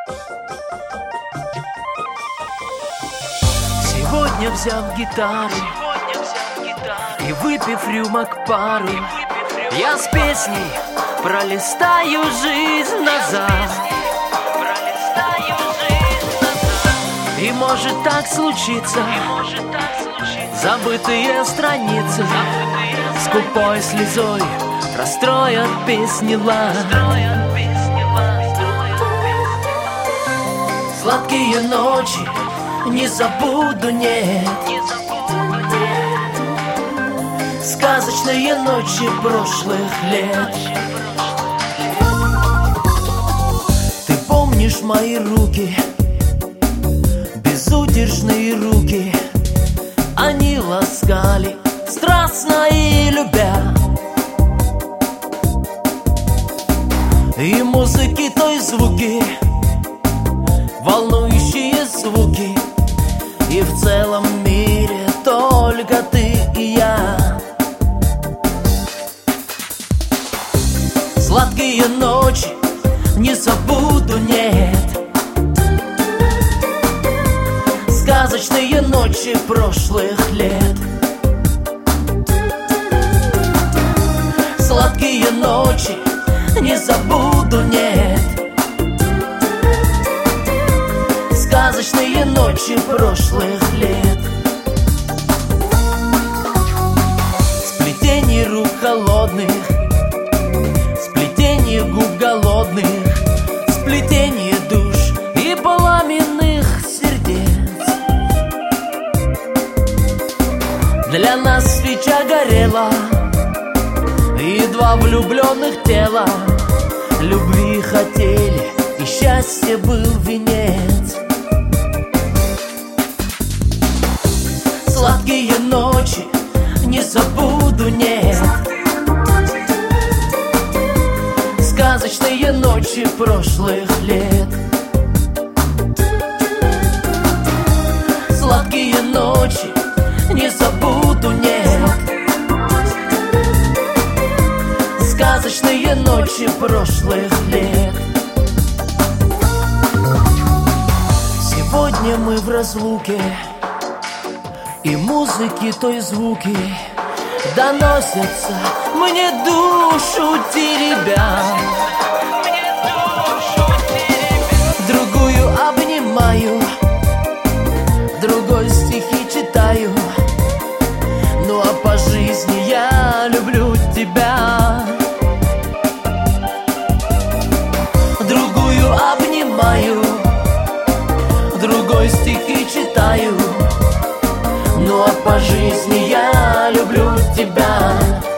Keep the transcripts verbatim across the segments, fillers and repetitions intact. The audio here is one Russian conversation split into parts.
Сегодня взяв гитару и выпив рюмок пару, я с песней пролистаю жизнь назад. И может так случиться, забытые страницы скупой слезой расстроят песни лад. Сладкие ночи не забуду, нет. Сказочные ночи прошлых лет. Ты помнишь мои руки, безудержные руки? Они ласкали страстно и любя. И музыки той звуки, волнующие звуки. И в целом мире только ты и я. Сладкие ночи не забуду, нет. Сказочные ночи прошлых лет. Сладкие ночи не забуду, нет. Сказочные ночи прошлых лет. Сплетение рук холодных, сплетение губ голодных, сплетение душ и пламенных сердец. Для нас свеча горела, и два влюбленных тела любви хотели, и счастье был венец. Сладкие ночи не забуду, нет. Сказочные ночи прошлых лет. Сладкие ночи не забуду, нет. Сказочные ночи прошлых лет. Сегодня мы в разлуке, и музыки той звуки доносятся мне душу теребя. Другую обнимаю, другой стихи читаю. Ну а по жизни я люблю тебя. Другую обнимаю, другой стихи читаю. Ну а по жизни я люблю тебя.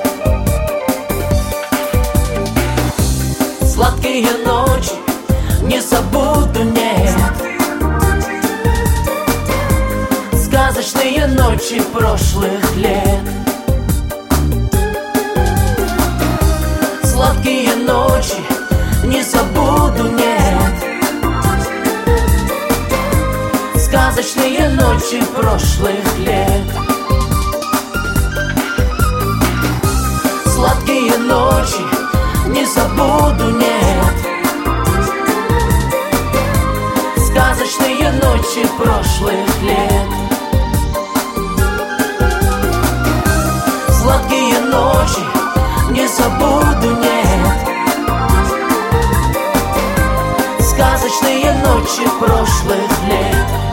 Сладкие ночи не забуду, нет. Сказочные ночи прошлых лет. Сладкие ночи не забуду, нет. Сказочные ночи прошлых лет. Сладкие ночи не забуду, нет. Сказочные ночи прошлых лет. Сладкие ночи не забуду, нет. Сказочные ночи прошлых лет.